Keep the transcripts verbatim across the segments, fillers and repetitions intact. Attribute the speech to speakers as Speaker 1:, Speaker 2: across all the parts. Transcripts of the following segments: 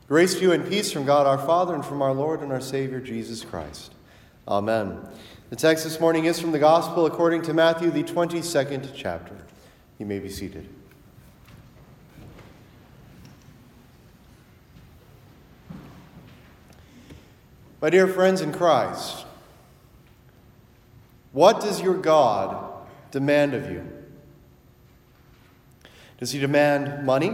Speaker 1: Grace to you and peace from God our Father and from our Lord and our Savior Jesus Christ. Amen. The text this morning is from the Gospel according to Matthew, the twenty-second chapter. You may be seated. My dear friends in Christ, what does your God demand of you? Does he demand money?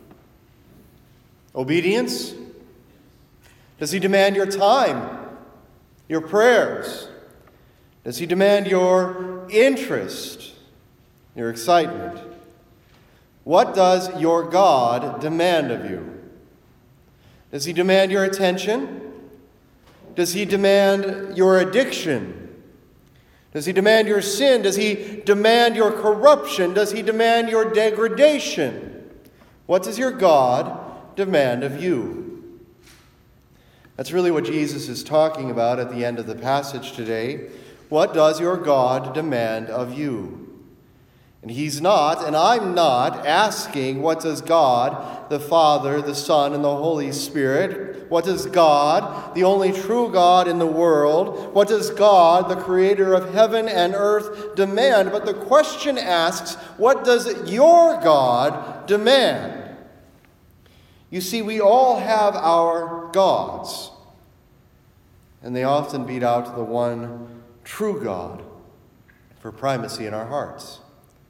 Speaker 1: Obedience? Does he demand your time, your prayers? Does he demand your interest, your excitement? What does your God demand of you? Does he demand your attention? Does he demand your addiction? Does he demand your sin? Does he demand your corruption? Does he demand your degradation? What does your God demand of you? That's really what Jesus is talking about at the end of the passage today. What does your God demand of you? And he's not, and I'm not, asking what does God, the Father, the Son, and the Holy Spirit, what does God, the only true God in the world, what does God, the creator of heaven and earth, demand? But the question asks, what does your God demand? You see, we all have our gods, and they often beat out the one true God for primacy in our hearts.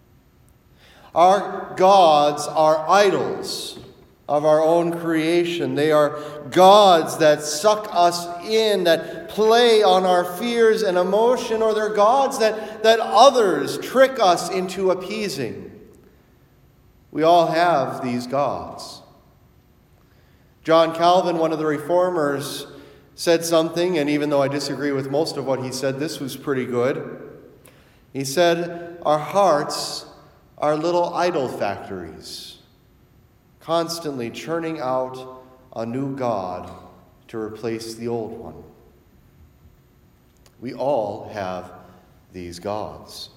Speaker 1: Our gods are idols of our own creation. They are gods that suck us in, that play on our fears and emotion, or they're gods that, that others trick us into appeasing. We all have these gods. John Calvin, one of the reformers, said something, and even though I disagree with most of what he said, this was pretty good. He said, our hearts are little idol factories, constantly churning out a new God to replace the old one. We all have these gods.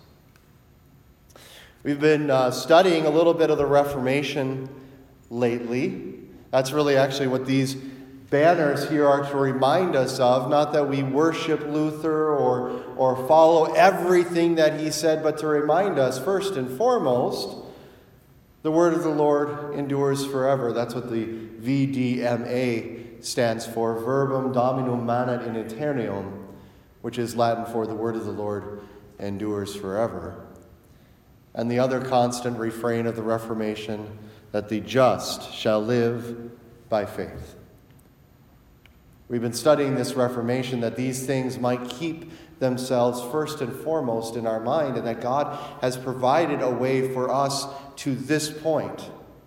Speaker 1: We've been uh, studying a little bit of the Reformation lately. That's really actually what these banners here are to remind us of. Not that we worship Luther or, or follow everything that he said, but to remind us, first and foremost, the word of the Lord endures forever. That's what the V D M A stands for, Verbum Dominum Manet in Aeternum, which is Latin for the word of the Lord endures forever. And the other constant refrain of the Reformation, that the just shall live by faith. We've been studying this Reformation that these things might keep themselves first and foremost in our mind, and that God has provided a way for us to this point.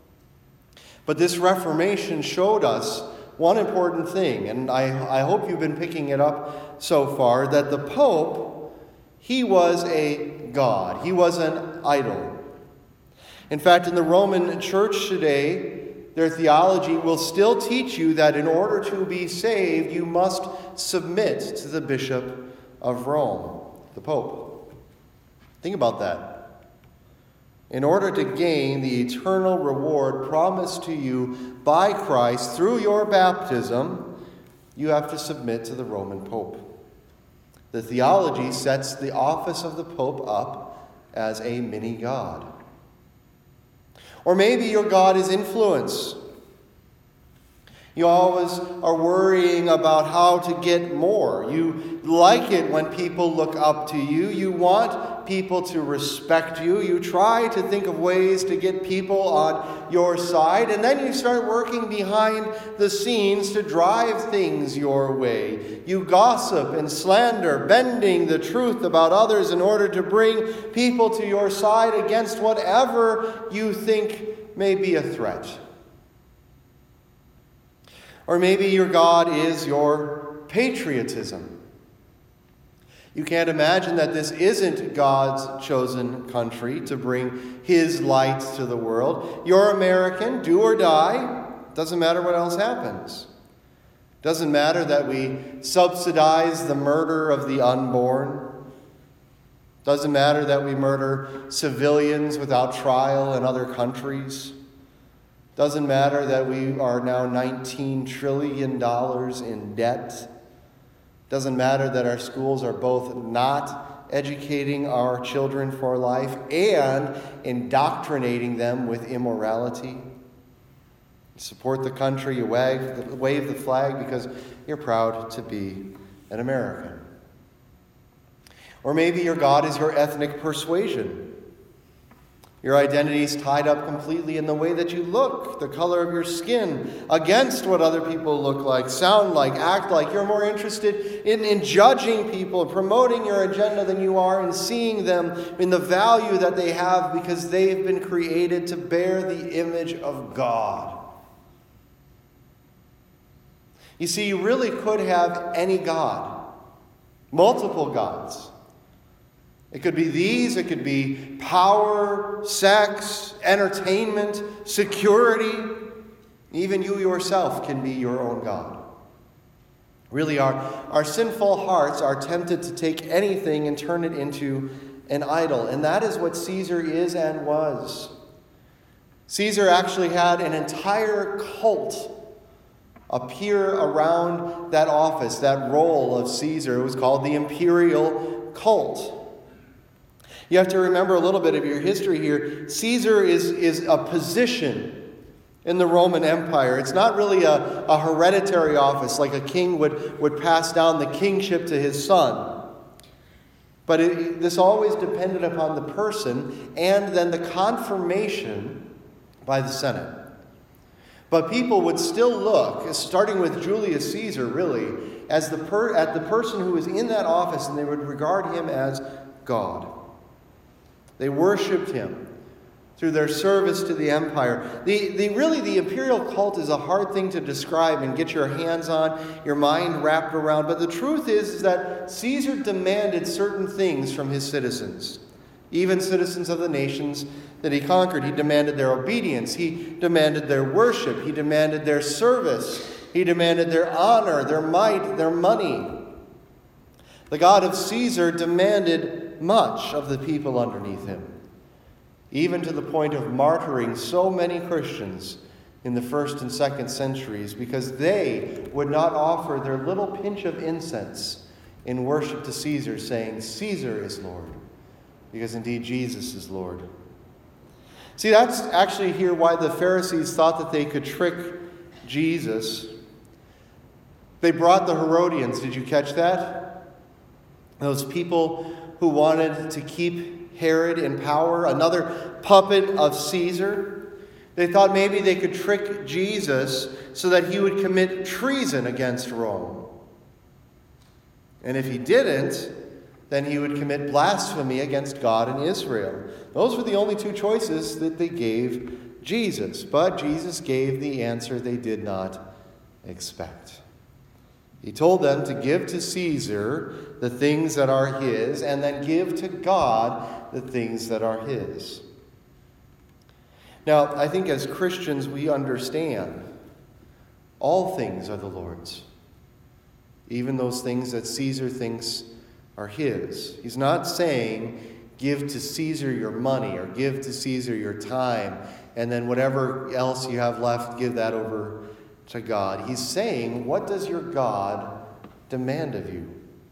Speaker 1: But this Reformation showed us one important thing, and I, I hope you've been picking it up so far, that the Pope, he was a god. He was an idol. In fact, in the Roman Church today, their theology will still teach you that in order to be saved, you must submit to the Bishop of Rome, the Pope. Think about that. In order to gain the eternal reward promised to you by Christ through your baptism, you have to submit to the Roman Pope. The theology sets the office of the Pope up as a mini-god. Or maybe your God is influence. You always are worrying about how to get more. You like it when people look up to you. You want people to respect you. You try to think of ways to get people on your side. And then you start working behind the scenes to drive things your way. You gossip and slander, bending the truth about others in order to bring people to your side against whatever you think may be a threat. Or maybe your God is your patriotism. You can't imagine that this isn't God's chosen country to bring his light to the world. You're American, do or die. Doesn't matter what else happens. Doesn't matter that we subsidize the murder of the unborn. Doesn't matter that we murder civilians without trial in other countries. Doesn't matter that we are now nineteen trillion dollars in debt. Doesn't matter that our schools are both not educating our children for life and indoctrinating them with immorality. You support the country, you wave the, wave the flag because you're proud to be an American. Or maybe your God is your ethnic persuasion. Your identity is tied up completely in the way that you look, the color of your skin, against what other people look like, sound like, act like. You're more interested in, in judging people, promoting your agenda than you are in seeing them in the value that they have because they've been created to bear the image of God. You see, you really could have any God, multiple gods. It could be these, it could be power, sex, entertainment, security. Even you yourself can be your own God. Really, our, our sinful hearts are tempted to take anything and turn it into an idol. And that is what Caesar is and was. Caesar actually had an entire cult appear around that office, that role of Caesar. It was called the imperial cult. You have to remember a little bit of your history here. Caesar is, is a position in the Roman Empire. It's not really a, a hereditary office like a king would, would pass down the kingship to his son. But it, this always depended upon the person and then the confirmation by the Senate. But people would still look, starting with Julius Caesar really, as the per, at the person who was in that office, and they would regard him as God. They worshipped him through their service to the empire. The, the, really, the imperial cult is a hard thing to describe and get your hands on, your mind wrapped around. But the truth is, is that Caesar demanded certain things from his citizens, even citizens of the nations that he conquered. He demanded their obedience. He demanded their worship. He demanded their service. He demanded their honor, their might, their money. The God of Caesar demanded much of the people underneath him, even to the point of martyring so many Christians in the first and second centuries because they would not offer their little pinch of incense in worship to Caesar, saying, Caesar is Lord, because indeed Jesus is Lord. See, that's actually here why the Pharisees thought that they could trick Jesus. They brought the Herodians. Did you catch that? Those people who wanted to keep Herod in power, another puppet of Caesar. They thought maybe they could trick Jesus so that he would commit treason against Rome. And if he didn't, then he would commit blasphemy against God and Israel. Those were the only two choices that they gave Jesus. But Jesus gave the answer they did not expect. He told them to give to Caesar the things that are his, and then give to God the things that are his. Now, I think as Christians we understand all things are the Lord's, even those things that Caesar thinks are his. He's not saying give to Caesar your money or give to Caesar your time, and then whatever else you have left, give that over to God. He's saying, what does your God demand of you?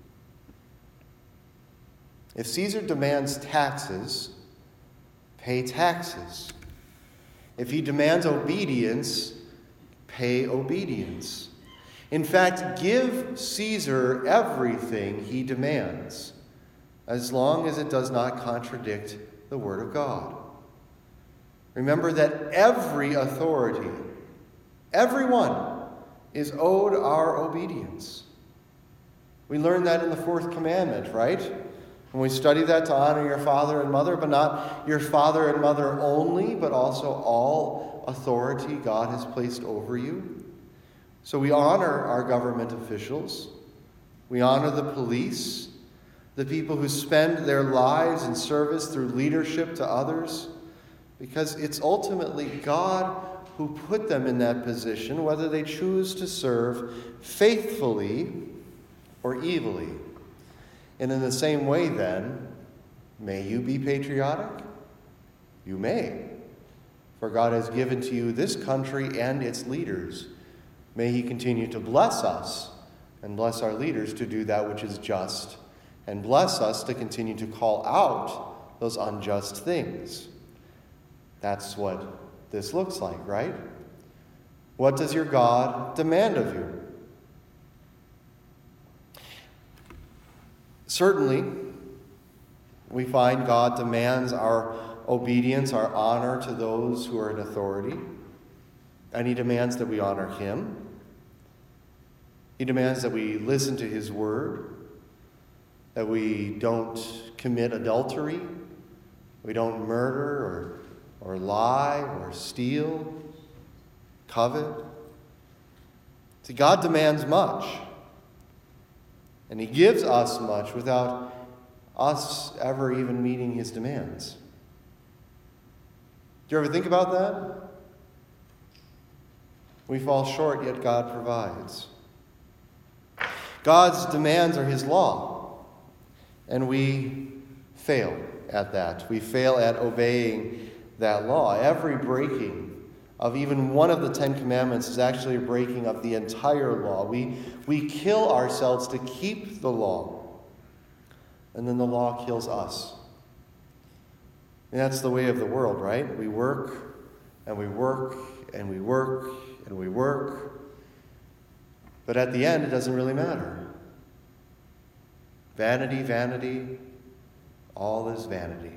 Speaker 1: If Caesar demands taxes, pay taxes. If he demands obedience, pay obedience. In fact, give Caesar everything he demands, as long as it does not contradict the Word of God. Remember that every authority, everyone, is owed our obedience. We learn that in the fourth commandment, right? When we study that, to honor your father and mother, but not your father and mother only, but also all authority God has placed over you. So we honor our government officials. We honor the police, the people who spend their lives in service through leadership to others, because it's ultimately God who put them in that position, whether they choose to serve faithfully or evilly. And in the same way, then, may you be patriotic? You may. for God has given to you this country and its leaders. May he continue to bless us and bless our leaders to do that which is just, and bless us to continue to call out those unjust things. That's what this looks like, right? What does your God demand of you? Certainly, we find God demands our obedience, our honor to those who are in authority. And he demands that we honor him. He demands that we listen to his word, that we don't commit adultery, we don't murder or, or lie or steal, covet. See, God demands much. And he gives us much without us ever even meeting his demands. Do you ever think about that? We fall short, yet God provides. God's demands are his law, and we fail at that. We fail at obeying that law. Every breaking of even one of the Ten Commandments is actually a breaking of the entire law. We, we kill ourselves to keep the law, and then the law kills us. And that's the way of the world, right? We work, and we work, and we work, and we work. But at the end, it doesn't really matter. Vanity, vanity, all is vanity.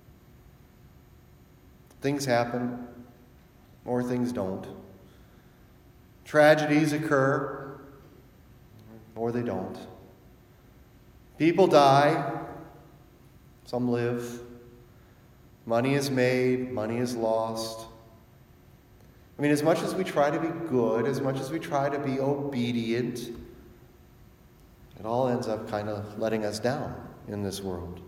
Speaker 1: Things happen, or things don't. Tragedies occur, or they don't. People die, some live. Money is made, money is lost. I mean, as much as we try to be good, as much as we try to be obedient, it all ends up kind of letting us down in this world.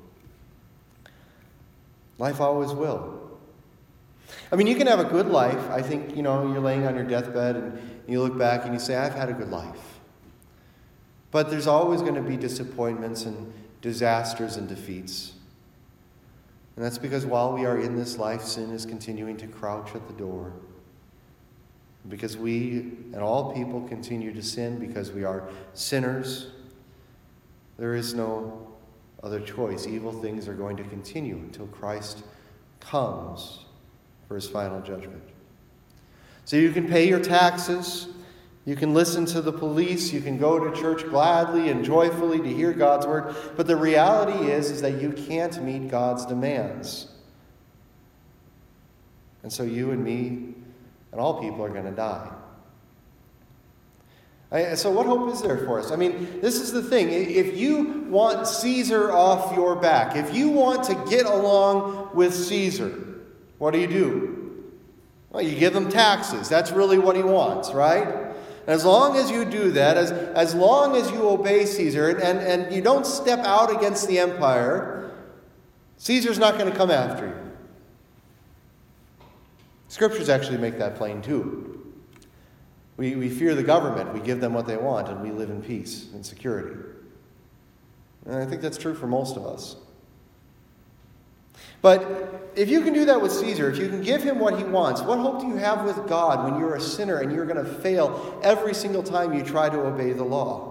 Speaker 1: Life always will. I mean, you can have a good life. I think, you know, you're laying on your deathbed and you look back and you say, I've had a good life. But there's always going to be disappointments and disasters and defeats. And that's because while we are in this life, sin is continuing to crouch at the door. Because we and all people continue to sin because we are sinners, there is no other choice. Evil things are going to continue until Christ comes for his final judgment. So you can pay your taxes, you can listen to the police, you can go to church gladly and joyfully to hear God's word, but the reality is, is that you can't meet God's demands. And so you and me and all people are going to die. I, so what hope is there for us? I mean, this is the thing. If you want Caesar off your back, if you want to get along with Caesar, what do you do? Well, you give him taxes. That's really what he wants, right? And as long as you do that, as, as long as you obey Caesar, and, and, and you don't step out against the empire, Caesar's not going to come after you. Scriptures actually make that plain too. We, we fear the government, we give them what they want, and we live in peace and security. And I think that's true for most of us. But if you can do that with Caesar, if you can give him what he wants, what hope do you have with God when you're a sinner and you're going to fail every single time you try to obey the law?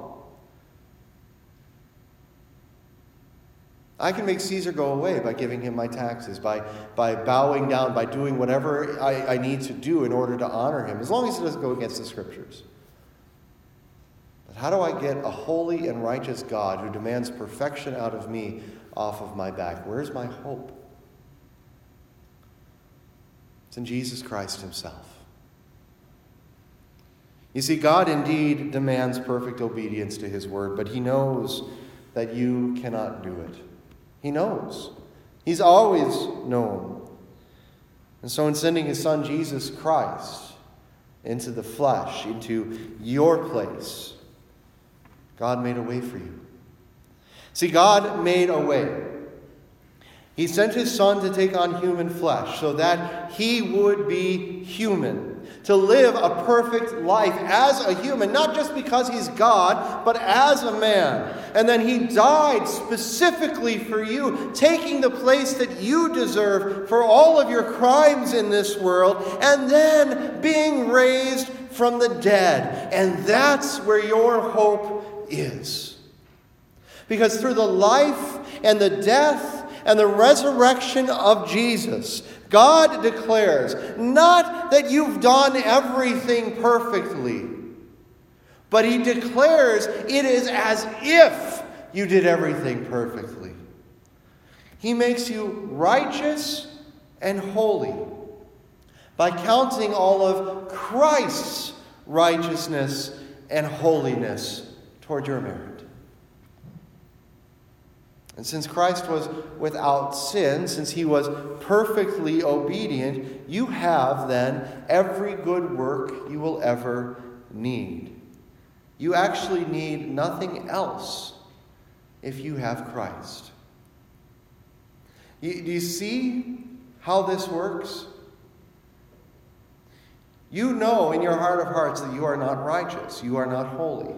Speaker 1: I can make Caesar go away by giving him my taxes, by, by bowing down, by doing whatever I, I need to do in order to honor him, as long as it doesn't go against the Scriptures. But how do I get a holy and righteous God who demands perfection out of me off of my back? Where's my hope? It's in Jesus Christ himself. You see, God indeed demands perfect obedience to his word, but he knows that you cannot do it. He knows. He's always known. And so in sending his son Jesus Christ into the flesh, into your place, God made a way for you. See, God made a way. He sent his son to take on human flesh so that he would be human, to live a perfect life as a human, not just because he's God, but as a man. And then he died specifically for you, taking the place that you deserve for all of your crimes in this world, and then being raised from the dead. And that's where your hope is. Because through the life and the death and the resurrection of Jesus, God declares not that you've done everything perfectly, but he declares it is as if you did everything perfectly. He makes you righteous and holy by counting all of Christ's righteousness and holiness toward your merit. And since Christ was without sin, since he was perfectly obedient, you have then every good work you will ever need. You actually need nothing else if you have Christ. You, do you see how this works? You know in your heart of hearts that you are not righteous, you are not holy.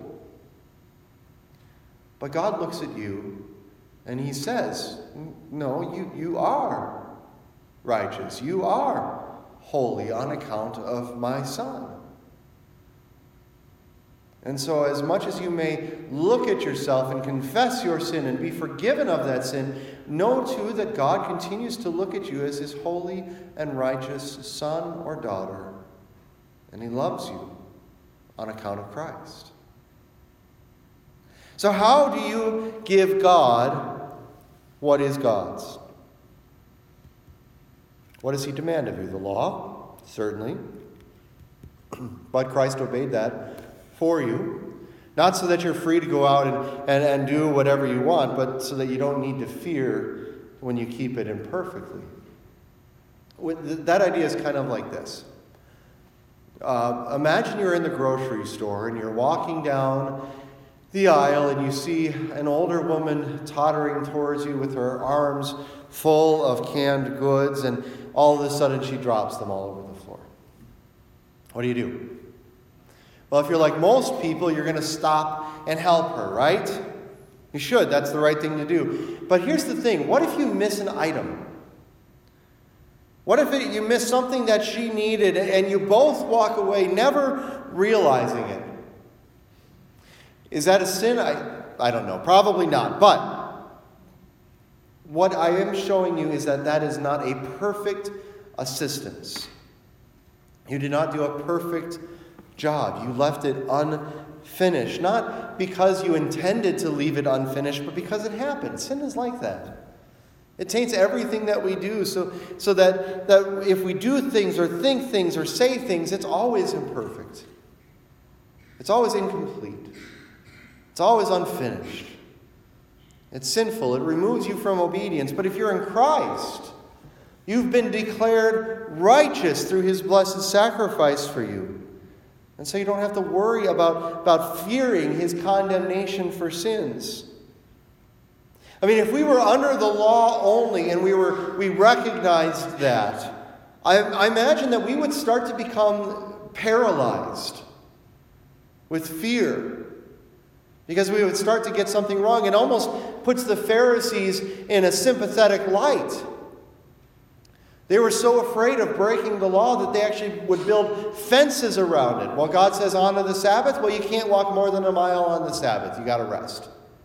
Speaker 1: But God looks at you and he says, no, you, you are righteous. You are holy on account of my Son. And so as much as you may look at yourself and confess your sin and be forgiven of that sin, know too that God continues to look at you as his holy and righteous son or daughter. And he loves you on account of Christ. So how do you give God what is God's? What does he demand of you? The law? Certainly. But Christ obeyed that for you. Not so that you're free to go out and, and, and do whatever you want, but so that you don't need to fear when you keep it imperfectly. That idea is kind of like this. Uh, imagine you're in the grocery store and you're walking down the aisle and you see an older woman tottering towards you with her arms full of canned goods, and all of a sudden she drops them all over the floor. What do you do? Well, if you're like most people, you're going to stop and help her, right? You should. That's the right thing to do. But here's the thing. What if you miss an item? What if it, you miss something that she needed and you both walk away never realizing it? Is that a sin? I, I don't know. Probably not. But what I am showing you is that that is not a perfect assistance. You did not do a perfect job. You left it unfinished. Not because you intended to leave it unfinished, but because it happened. Sin is like that. It taints everything that we do, so, so that, that if we do things or think things or say things, it's always imperfect. It's always incomplete. It's always unfinished. It's sinful. It removes you from obedience. But if you're in Christ, you've been declared righteous through his blessed sacrifice for you. And so you don't have to worry about, about fearing his condemnation for sins. I mean, if we were under the law only and we were we recognized that, I, I imagine that we would start to become paralyzed with fear. Because we would start to get something wrong. It almost puts the Pharisees in a sympathetic light. They were so afraid of breaking the law that they actually would build fences around it. Well, God says honor the Sabbath. Well, you can't walk more than a mile on the Sabbath. You got to rest.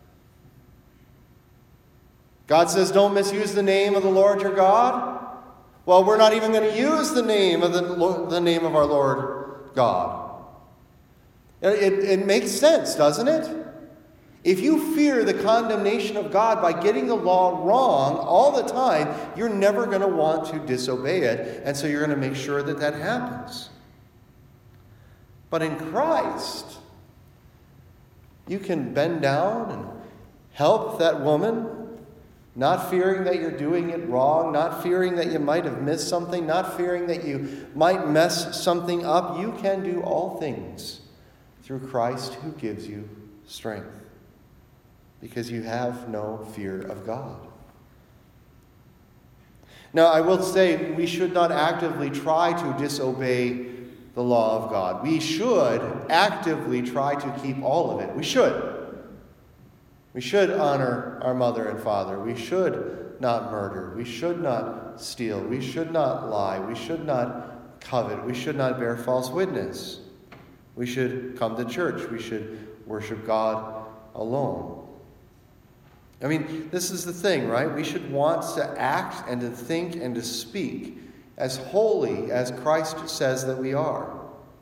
Speaker 1: God says don't misuse the name of the Lord your God. Well, we're not even going to use the name of the, the name of our Lord God. It, it, it makes sense, doesn't it? If you fear the condemnation of God by getting the law wrong all the time, you're never going to want to disobey it, and so you're going to make sure that that happens. But in Christ, you can bend down and help that woman, not fearing that you're doing it wrong, not fearing that you might have missed something, not fearing that you might mess something up. You can do all things through Christ who gives you strength, because you have no fear of God. Now, I will say we should not actively try to disobey the law of God. We should actively try to keep all of it. We should. We should honor our mother and father. We should not murder. We should not steal. We should not lie. We should not covet. We should not bear false witness. We should come to church. We should worship God alone. I mean, this is the thing, right? We should want to act and to think and to speak as holy as Christ says that we are.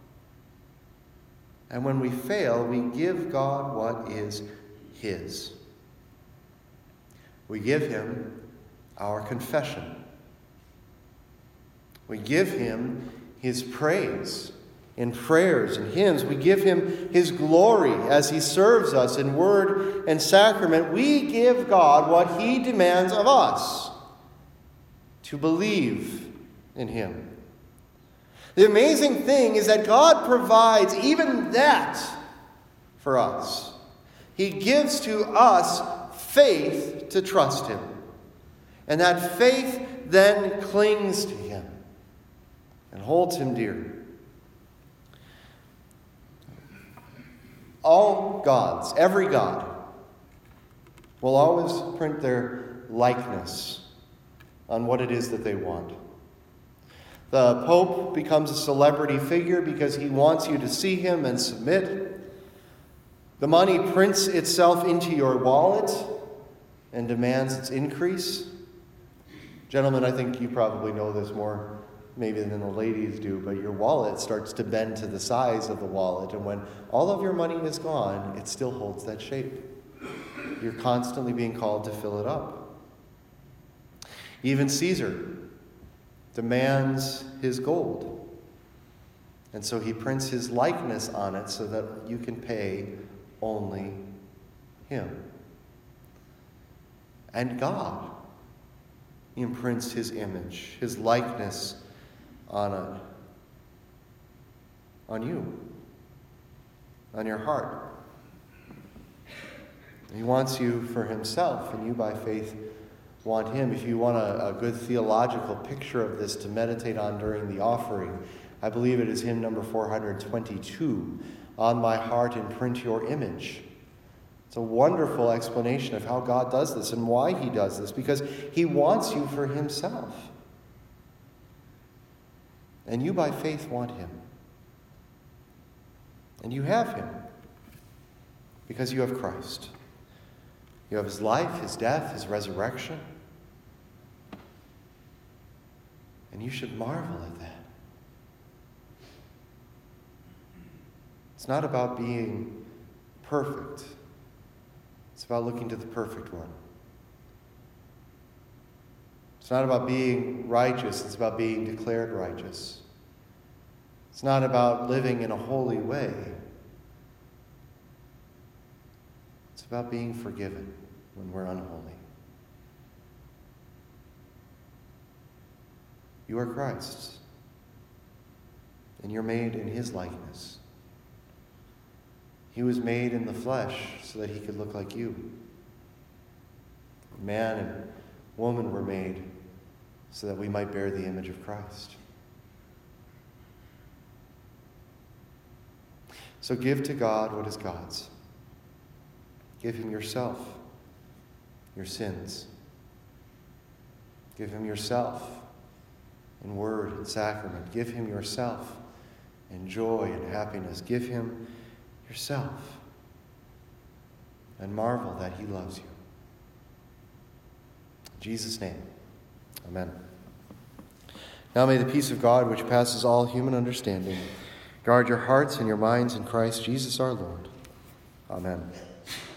Speaker 1: And when we fail, we give God what is His. We give Him our confession. We give Him His praise in prayers and hymns. We give Him His glory as He serves us in word and sacrament. We give God what He demands of us, to believe in Him. The amazing thing is that God provides even that for us. He gives to us faith to trust Him. And that faith then clings to Him and holds Him dear. All gods, every god, will always print their likeness on what it is that they want. The Pope becomes a celebrity figure because he wants you to see him and submit. The money prints itself into your wallet and demands its increase. Gentlemen, I think you probably know this more maybe than the ladies do, but your wallet starts to bend to the size of the wallet, and when all of your money is gone, it still holds that shape. You're constantly being called to fill it up. Even Caesar demands his gold, and so he prints his likeness on it so that you can pay only him. And God imprints His image, His likeness on it, on you, on your heart. He wants you for Himself, and you by faith want Him. If you want a, a good theological picture of this to meditate on during the offering, I believe it is hymn number four hundred twenty-two, "On my heart imprint your image." It's a wonderful explanation of how God does this and why He does this, because He wants you for Himself. And you by faith want Him. And you have Him because you have Christ. You have His life, His death, His resurrection. And you should marvel at that. It's not about being perfect. It's about looking to the perfect one. It's not about being righteous. It's about being declared righteous. It's not about living in a holy way. It's about being forgiven when we're unholy. You are Christ's, and you're made in His likeness. He was made in the flesh so that He could look like you. Man and woman were made so that we might bear the image of Christ. So give to God what is God's. Give Him yourself, your sins. Give Him yourself in word and sacrament. Give Him yourself in joy and happiness. Give Him yourself and marvel that He loves you. In Jesus' name, amen. Now may the peace of God, which passes all human understanding, guard your hearts and your minds in Christ Jesus our Lord. Amen.